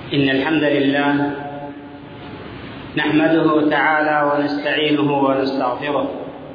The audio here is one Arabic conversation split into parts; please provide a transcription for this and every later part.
إن الحمد لله نحمده تعالى ونستعينه ونستغفره،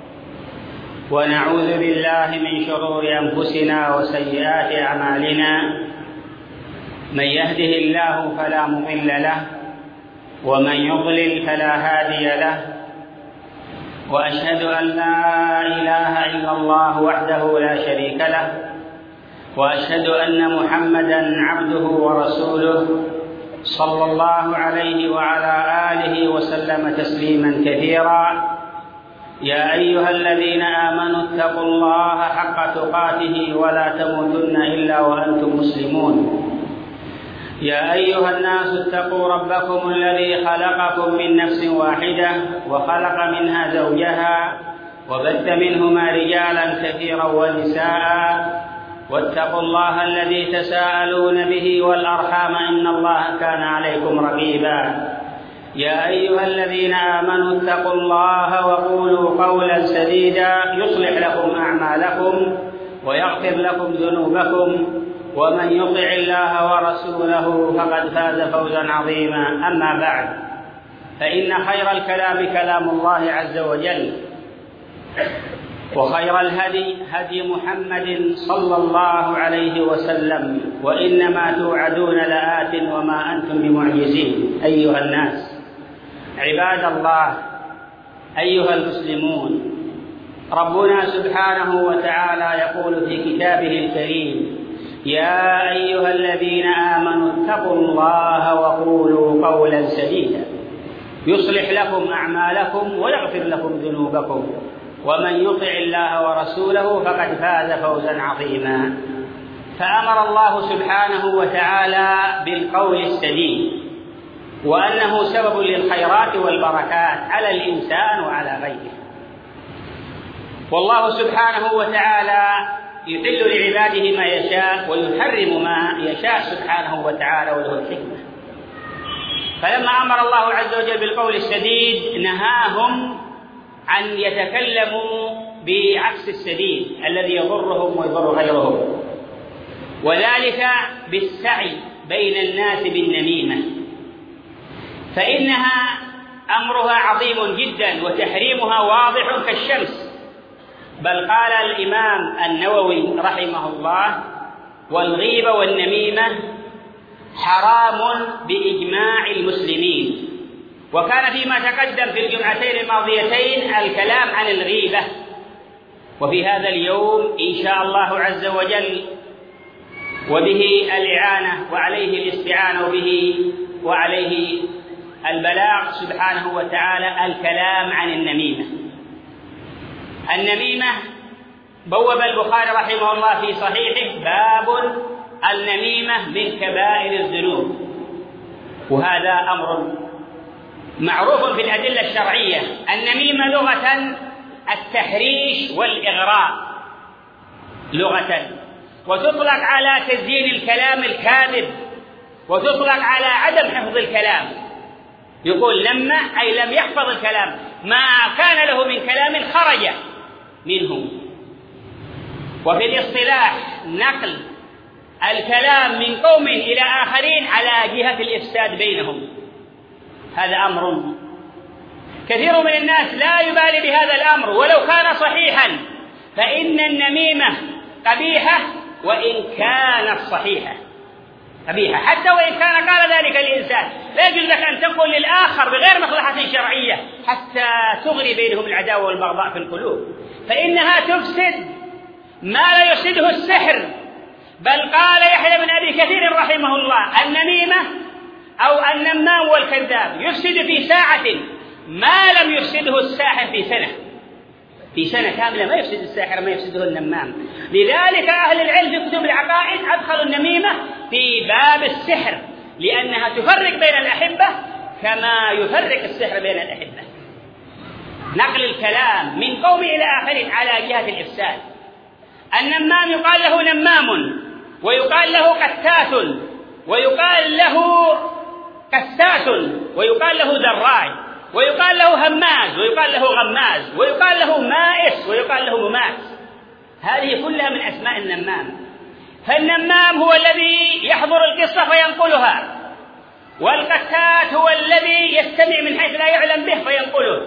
ونعوذ بالله من شرور أنفسنا وسيئات أعمالنا. من يهده الله فلا مضل له، ومن يضلل فلا هادي له، وأشهد أن لا إله إلا الله وحده لا شريك له، وأشهد أن محمدًا عبده ورسوله صلى الله عليه وعلى آله وسلم تسليمًا كثيرا. يا أيها الذين آمنوا اتقوا الله حق تقاته ولا تموتن إلا وأنتم مسلمون. يا أيها الناس اتقوا ربكم الذي خلقكم من نفس واحدة وخلق منها زوجها وبث منهما رجالا كثيرا ونساء، واتقوا الله الذي تساءلون به والأرحام إن الله كان عليكم رقيبا. يا أيها الذين آمنوا اتقوا الله وقولوا قولا سديدا يصلح لكم أعمالكم ويغفر لكم ذنوبكم، ومن يطع الله ورسوله فقد فاز فوزا عظيما. أما بعد، فإن خير الكلام كلام الله عز وجل، وخير الهدي هدي محمد صلى الله عليه وسلم، وإنما توعدون لآت وما أنتم بمعجزين. أيها الناس عباد الله، أيها المسلمون، ربنا سبحانه وتعالى يقول في كتابه الكريم: يا أيها الذين آمنوا اتقوا الله وقولوا قولا سديدا يصلح لكم أعمالكم ويغفر لكم ذنوبكم، ومن يطع الله ورسوله فقد فاز فوزا عظيما. فأمر الله سبحانه وتعالى بالقول السديد، وأنه سبب للخيرات والبركات على الإنسان وعلى غيره. والله سبحانه وتعالى يحل لعباده ما يشاء ويحرم ما يشاء سبحانه وتعالى، وله الحكمة. فلما أمر الله عز وجل بالقول السديد نهاهم أن يتكلموا بعكس السديد الذي يضرهم ويضر غيرهم، وذلك بالسعي بين الناس بالنميمة، فإنها أمرها عظيم جدا وتحريمها واضح كالشمس. بل قال الإمام النووي رحمه الله: والغيبة والنميمة حرام بإجماع المسلمين. وكان فيما تقدم في الجمعتين الماضيتين الكلام عن الغيبة، وفي هذا اليوم إن شاء الله عز وجل وبه الإعانة وعليه الاستعانة به وعليه البلاغ سبحانه وتعالى الكلام عن النميمة. النميمة بوب البخاري رحمه الله في صحيحه باب النميمة من كبائر الذنوب، وهذا أمر معروف في الأدلة الشرعية. النميمة لغة التحريش والإغراء لغة، وتطلق على تزيين الكلام الكاذب، وتطلق على عدم حفظ الكلام. يقول لما أي لم يحفظ الكلام، ما كان له من كلام خرج منه. وفي الاصطلاح نقل الكلام من قوم إلى آخرين على جهة الإفساد بينهم. هذا أمر كثير من الناس لا يبالي بهذا الأمر ولو كان صحيحا، فإن النميمة قبيحة وإن كانت صحيحة قبيحة، حتى وإن كان قال ذلك الإنسان. لا يجوز لك أن تقول للآخر بغير مصلحة شرعية حتى تغري بينهم العداوة والبغضاء في القلوب، فإنها تفسد ما لا يفسده السحر. بل قال يحيى بن أبي كثير رحمه الله: النميمة أو النمام والكذاب يفسد في ساعة ما لم يفسده الساحر في سنة كاملة. ما يفسد الساحر ما يفسده النمام. لذلك أهل العلم في كتب العقائد أدخلوا النميمة في باب السحر، لأنها تفرق بين الأحبة كما يفرق السحر بين الأحبة. نقل الكلام من قوم إلى آخر على جهة الإفساد. النمام يقال له نمام، ويقال له قتات، ويقال له قساس، ويقال له دراج، ويقال له هماز، ويقال له غماز، ويقال له مائس، ويقال له مماس. هذه كلها من أسماء النمام. فالنمام هو الذي يحضر القصة فينقلها، والقتات هو الذي يستمع من حيث لا يعلم به فينقله،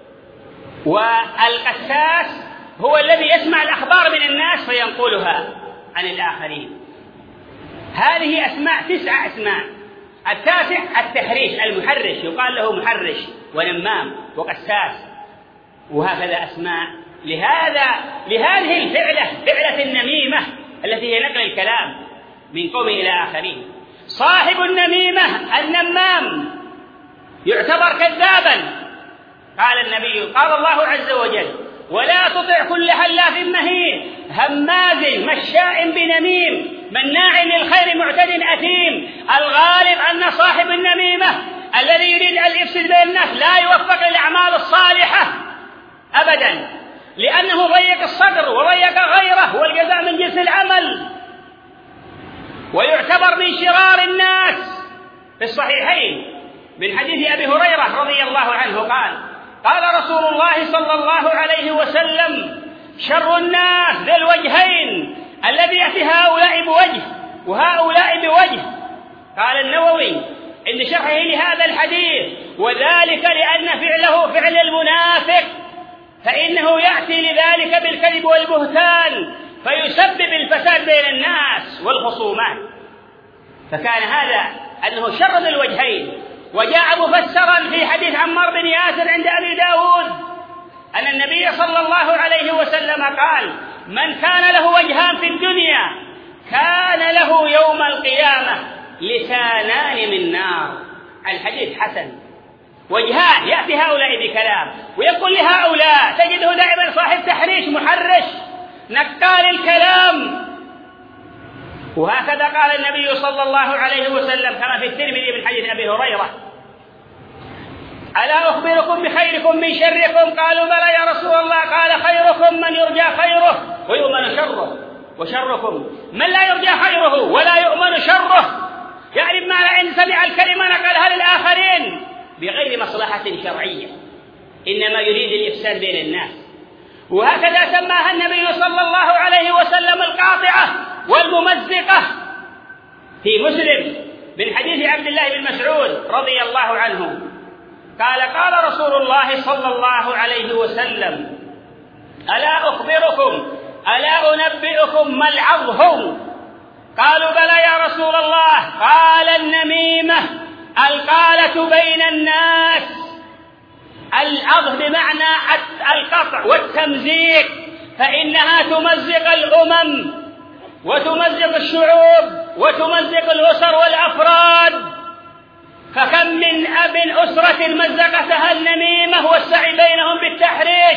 والقساس هو الذي يسمع الأخبار من الناس فينقلها عن الآخرين. هذه أسماء 9 أسماء. التاسع التحريش، المحرش، يقال له محرش ونمام وقساس، وهكذا أسماء لهذه الفعلة، فعلة النميمة التي هي نقل الكلام من قوم إلى آخرين. صاحب النميمة النمام يعتبر كذابا. قال النبي، قال الله عز وجل: ولا تطع كل حلاف مهين هماز مشاء بنميم مناع للخير معتد أثيم. الغالب أن صاحب النميمة الذي يريد أن يفسد بين الناس لا يوفق للأعمال الصالحة أبدا، لأنه ضيق الصدر وضيق غيره، والجزاء من جنس العمل، ويعتبر من شرار الناس. في الصحيحين من حديث أبي هريرة رضي الله عنه قال رسول الله صلى الله عليه وسلم: شر الناس ذي الوجهين الذي يأتي هؤلاء بوجه وهؤلاء بوجه. قال النووي عند شرحه لهذا الحديث: وذلك لأن فعله فعل المنافق، فإنه يأتي لذلك بالكذب والبهتان فيسبب الفساد بين الناس والخصومات. فكان هذا أنه شر ذي الوجهين. وجاء مفسرا في حديث عمار بن ياسر عند أبي داود أن النبي صلى الله عليه وسلم قال: من كان له وجهان في الدنيا كان له يوم القيامة لسانان من نار. الحديث حسن. وجهان، يأتي هؤلاء بكلام ويقول لهؤلاء، تجده دائما صاحب تحريش محرش نقال الكلام. وهكذا قال النبي صلى الله عليه وسلم كما في الترمذي من حديث أبي هريرة: ألا أخبركم بخيركم من شركم؟ قالوا: بلى يا رسول الله. قال: خيركم من يرجى خيره ويؤمن شره، وشركم من لا يرجى خيره ولا يؤمن شره. يعني بمعنى إن سمع الكلمة نقلها للآخرين بغير مصلحة شرعية، إنما يريد الإفساد بين الناس. وهكذا سماها النبي صلى الله عليه وسلم القاطعة والممزقة في مسلم من حديث عبد الله بن مسعود رضي الله عنه قال رسول الله صلى الله عليه وسلم: ألا أخبركم، ألا أنبئكم ما العظهم؟ قالوا: بلى يا رسول الله. قال: النميمة القالة بين الناس. العظ بمعنى القطع والتمزيق، فإنها تمزق الأمم وتمزق الشعوب وتمزق الأسر والأفراد. فكم من أب أسرة مزقتها النميمة والسعي بينهم بالتحريش،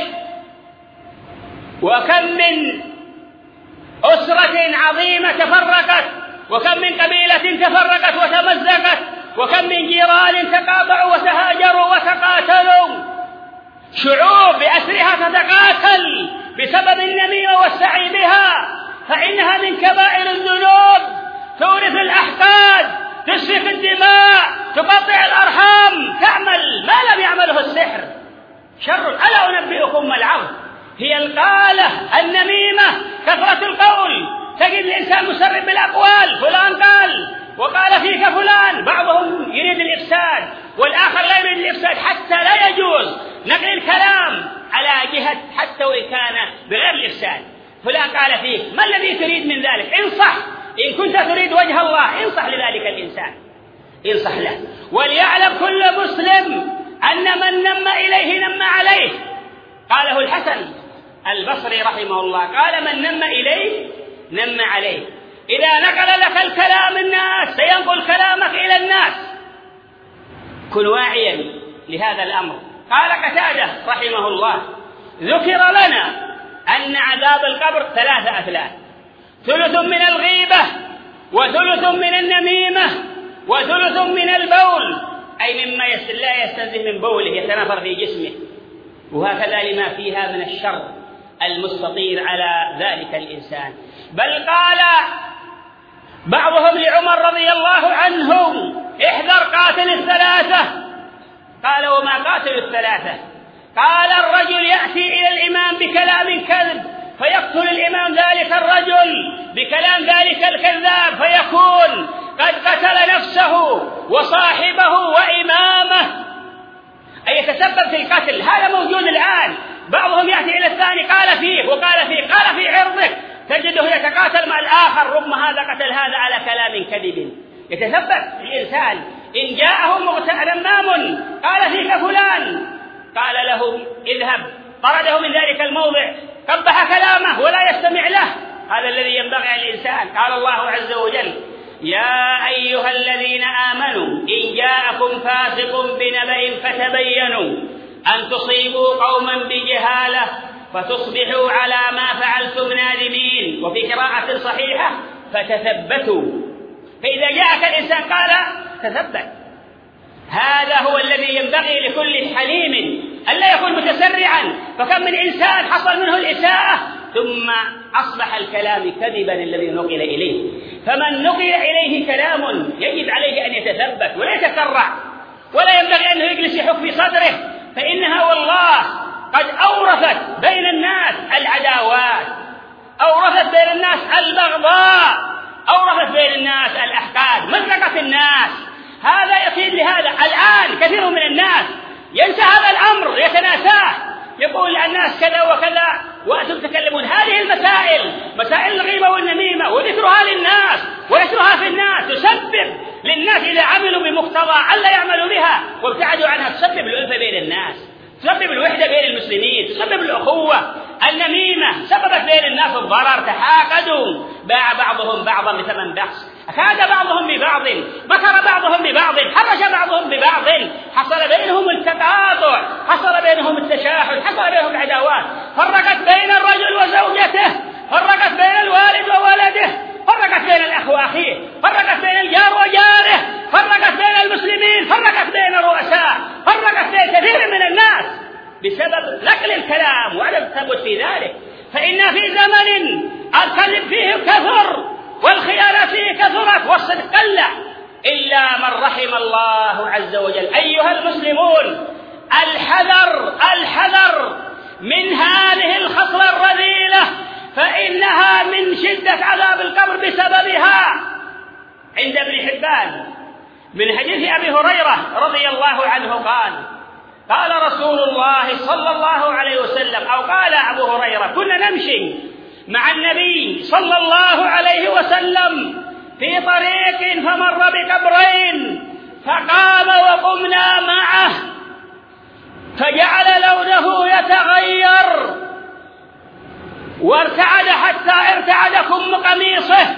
وكم من أسرة عظيمة تفرقت، وكم من قبيلة تفرقت وتمزقت، وكم من جيران تقاطعوا وتهاجروا وتقاتلوا. شعوب بأسرها تتقاتل بسبب النميمة والسعي بها، فإنها من كبائر الذنوب، تورث الأحقاد، تسفك الدماء، تقطع الأرحام، تعمل ما لم يعمله السحر. شر. ألا أنبئكم ما العظ؟ هي القالة النميمة، كثرة القول. تجد الإنسان مسرب بالأقوال، فلان قال وقال فيك فلان. بعضهم يريد الإفساد والآخر لا يريد الإفساد، حتى لا يجوز نقل الكلام على جهة حتى وإن كان بغير الإفساد. فلان قال فيك، ما الذي تريد من ذلك؟ انصح، إن كنت تريد وجه الله انصح لذلك الإنسان، انصح له. وليعلم كل مسلم أن من نم إليه نم عليه. قاله الحسن البصري رحمه الله، قال: من نم إليه نم عليه. إذا نقل لك الكلام الناس سينقل كلامك إلى الناس. كن واعيا لهذا الأمر. قال قتادة رحمه الله: ذكر لنا أن عذاب القبر 3 أثلاث: ثلث من الغيبة، وثلث من النميمة، وثلث من البول، أي مما لا يستنزه من بوله يتناثر في جسمه. وهكذا لما فيها من الشر المستطير على ذلك الإنسان. بل قال بعضهم لعمر رضي الله عنه: احذر قاتل 3. قال: وما قاتل 3؟ قال: الرجل يأتي إلى الإمام بكلام كذب فيقتل الإمام ذلك الرجل بكلام ذلك الكذاب، فيكون قد قتل نفسه وصاحبه وإمامه، أي يتسبب في القتل. هذا موجود الآن، بعضهم يأتي إلى الثاني قال فيه وقال فيه، قال في عرضك، تجده يتقاتل مع الآخر، رغم هذا قتل هذا على كلام كذب. يتسبب الإنسان إن جاءه نمام قال فيك فلان، قال له اذهب، طرده من ذلك الموضع، قبح كلامه ولا يستمع له. هذا الذي ينبغي على الإنسان. قال الله عز وجل: يا أيها الذين آمنوا إن جاءكم فاسق بنبأ فتبينوا أن تصيبوا قوما بجهالة فتصبحوا على ما فعلتم نادمين. وفي قراءة صحيحة: فتثبتوا. فإذا جاءك الإنسان قال تثبت. هذا هو الذي ينبغي لكل حليم ألا يكون متسرعا، فكم من إنسان حصل منه الإساءة ثم أصبح الكلام كذبا الذي نقل إليه. فمن نقل إليه كلام يجب عليه أن يتثبت ولا يتسرع، ولا ينبغي أنه يجلس يحك في صدره، فإنها والله قد أورثت بين الناس العداوات، أورثت بين الناس البغضاء، أورثت بين الناس الأحقاد، مزقت الناس. هذا يفيد لهذا. الآن كثير من الناس ينسى هذا الأمر، يتناساه، يقول الناس كذا وكذا وأنتم تتكلمون. هذه المسائل، مسائل الغيبة والنميمة وذكرها للناس ونشرها في الناس، تسبب للناس إذا عملوا بمقتضى ألا يعملوا بها وابتعدوا عنها، تسبب الألفة بين الناس، تسبب الوحدة بين المسلمين، تسبب الأخوة. النميمة سببت بين الناس الضرر، تحاقدوا، باع بعضهم بعضا بثمن بخس، أكاد بعضهم ببعض، مكر بعضهم ببعض، حرش بعضهم ببعض، حصل بينهم التقاطع، حصل بينهم التشاحن، حصل بينهم العداوات، فرقت بين الرجل وزوجته، فرقت بين الوالد وولده، فرقت بين الأخ وأخيه، فرقت بين الجار وجاره، فرقت بين المسلمين، فرقت بين الرؤساء، فرقت بين كثير من الناس بسبب نقل الكلام وعدم الثبت في ذلك. فإن في زمن الكذب فيه كثر والخيانة فيه كثرت والصدق قل إلا من رحم الله عز وجل. أيها المسلمون، الحذر الحذر من هذه الخصلة الرذيلة، فإنها من شدة عذاب القبر بسببها. عند ابن حبان من حديث أبي هريرة رضي الله عنه قال رسول الله صلى الله عليه وسلم، أو قال أبو هريرة: كنا نمشي مع النبي صلى الله عليه وسلم في طريق فمر بقبرين فقام وقمنا معه فجعل لونه يتغير وارتعد حتى ارتعد كم قميصه،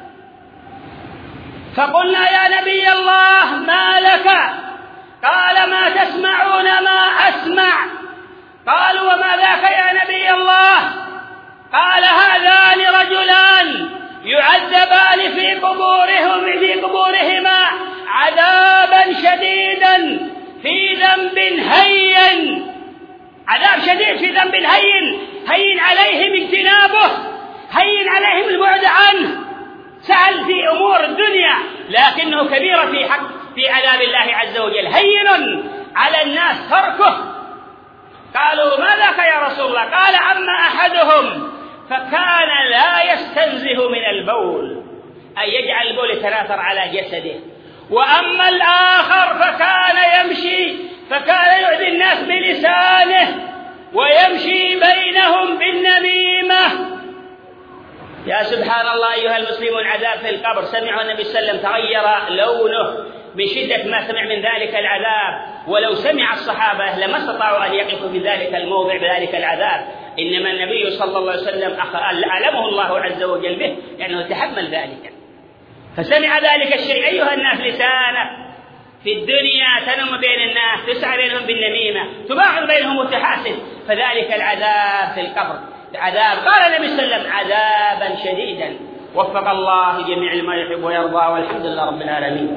فقلنا: يا نبي الله ما لك؟ قال: ما تسمعون ما أسمع. قالوا: وما ذاك يا نبي الله؟ قال: هذان رجلان يعذبان في قبورهما عذابا شديدا في ذنب هين. عذاب شديد في ذنب هين عليهم اجتنابه، هين عليهم البعد عنه، سهل في أمور الدنيا لكنه كبير في عذاب الله عز وجل، هين على الناس تركه. قالوا: ما ذاك يا رسول الله؟ قال: أما أحدهم فكان لا يستنزه من البول، أي يجعل البول يتناثر على جسده، وأما الآخر فكان يمشي، فكان يؤذي الناس بلسانه ويمشي بينهم بالنميمة. يا سبحان الله أيها المسلمون، عذاب في القبر. سمعوا النبي صلى الله عليه وسلم تغير لونه من شدة ما سمع من ذلك العذاب، ولو سمع الصحابة لما استطاعوا أن يقفوا في ذلك الموضع بذلك العذاب، إنما النبي صلى الله عليه وسلم أعلمه الله عز وجل به لأنه تحمل ذلك، فسمع ذلك الشيء. أيها الناس، لسانك في الدنيا تنم بين الناس، تسعى بينهم بالنميمة، تباعد بينهم وتحاسد، فذلك العذاب في القبر عذاب. قال النبي صلى الله عليه وسلم: عذابا شديدا. وفق الله جميع ما يحب ويرضى، والحمد لله رب العالمين.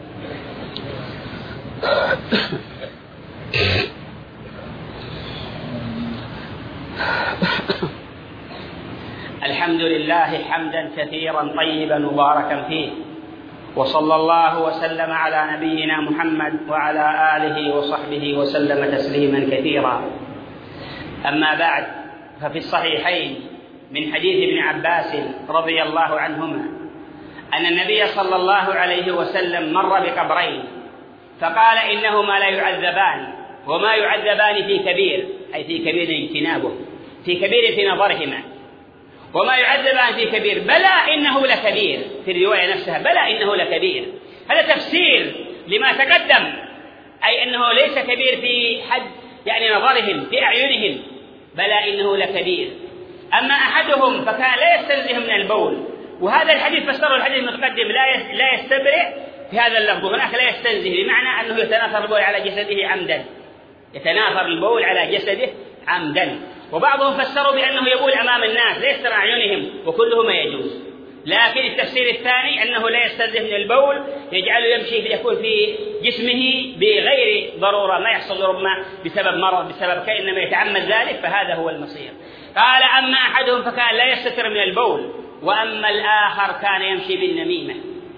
الحمد لله حمدا كثيرا طيبا مباركا فيه، وصلى الله وسلم على نبينا محمد وعلى آله وصحبه وسلم تسليما كثيرا. أما بعد، ففي الصحيحين من حديث ابن عباس رضي الله عنهما أن النبي صلى الله عليه وسلم مر بقبرين فقال إنهما لا يعذبان وما يعذبان في كبير، أي في كبير اجتنابه، في كبير في نظرهما، وما يعذبان في كبير بلى إنه لكبير، في الرواية نفسها بلى إنه لكبير. هذا تفسير لما تقدم، أي أنه ليس كبير في حد يعني نظرهم في أعينهم، بلى إنه لكبير. أما أحدهم فكان لا يستنزه من البول، وهذا الحديث فسره الحديث المتقدم لا يستبرئ في هذا اللفظ، هناك لا يستنزه بمعنى أنه يتناثر البول على جسده عمدا، يتناثر البول على جسده عمدا. وبعضهم فسروا بأنه يبول أمام الناس لا يستر أعينهم، وكلهما يجوز. لكن التفسير الثاني أنه لا يستنزه من البول، يجعله يمشي يكون في جسمه بغير ضرورة، ما يحصل ربما بسبب مرض بسبب كأنما يتعمد ذلك، فهذا هو المصير. قال أما أحدهم فكان لا يستتر من البول، وأما الآخر كان يمشي بالنميمة،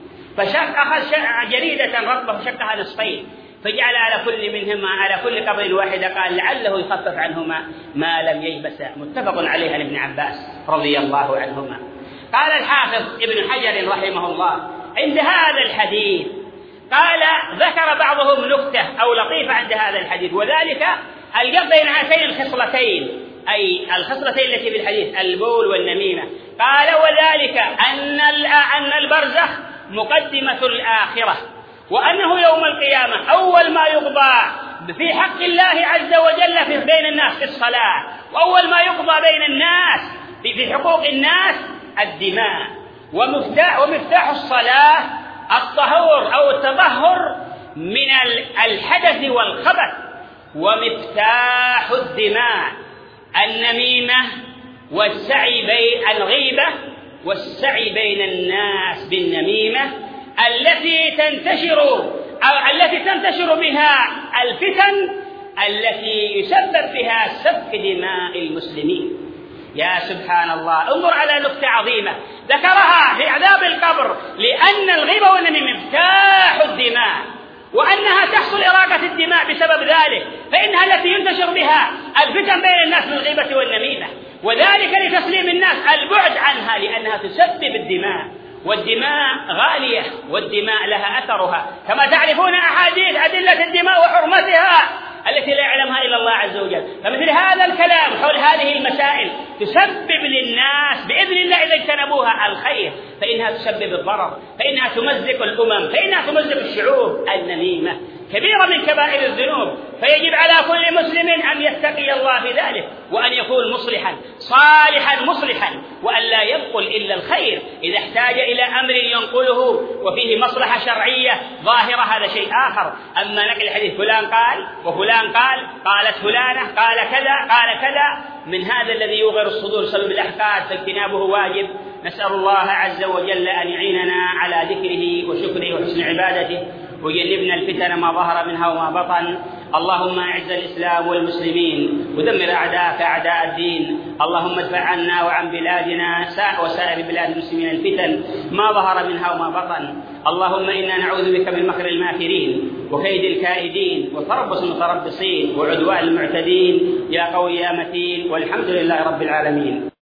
أخذ جريدة رطبة فشقها نصفين، فجعل على كل منهما على كل قبر واحدة، قال لعله يخفف عنهما ما لم ييبسا. متفق عليه عن ابن عباس رضي الله عنهما. قال الحافظ ابن حجر رحمه الله عند هذا الحديث، قال ذكر بعضهم نكتة أو لطيفة عند هذا الحديث، وذلك الجمع بين هاتين الخصلتين، أي الخصلتين التي في الحديث البول والنميمة. قال وذلك أن البرزخ مقدمة الآخرة، وأنه يوم القيامة أول ما يقضى في حق الله عز وجل في بين الناس في الصلاة، وأول ما يقضى بين الناس في حقوق الناس الدماء، ومفتاح الصلاة الطهور أو التطهر من الحدث والخبث، ومفتاح الدماء النميمة والسعي بين الغيبة والسعي بين الناس بالنميمة التي تنتشر منها الفتن التي يسبب بها سفك دماء المسلمين. يا سبحان الله، انظر على نكتة عظيمة ذكرها في عذاب القبر، لأن الغيبة والنميمة مفتاح الدماء، وأنها تحصل إراقة الدماء بسبب ذلك، فإنها التي ينتشر بها الفتن بين الناس بالغيبة والنميمة، وذلك لتسليم الناس البعد عنها لأنها تسبب الدماء، والدماء غالية والدماء لها أثرها، كما تعرفون أحاديث أدلة الدماء وحرمتها التي لا يعلمها إلا الله عز وجل. فمثل هذا الكلام حول هذه المسائل تسبب للناس بإذن الله إذا اجتنبوها الخير، فإنها تسبب الضرر، فإنها تمزق الأمم، فإنها تمزق الشعوب. النميمة كبيرة من كبائر الذنوب، فيجب على كل مسلم أن يتقي الله في ذلك، وأن يكون مصلحا صالحا مصلحا، وأن لا ينقل إلا الخير. إذا احتاج إلى أمر ينقله وفيه مصلحة شرعية ظاهرة هذا شيء آخر. أما نقل الحديث فلان قال وفلان قال، قالت فلانة، قال كذا قال كذا، من هذا الذي يوغر الصدور سلب الأحقاد، فاجتنابه واجب. نسأل الله عز وجل أن يعيننا على ذكره وشكره وحسن عبادته، ويجنبنا الفتن ما ظهر منها وما بطن. اللهم أعز الإسلام والمسلمين ودمر أعداءك أعداء الدين. اللهم ادفع عنا وعن بلادنا وسائر بلاد المسلمين الفتن ما ظهر منها وما بطن. اللهم إنا نعوذ بك من مكر الماكرين وكيد الكائدين وتربص المتربصين وعدوان المعتدين، يا قوي يا متين، والحمد لله رب العالمين.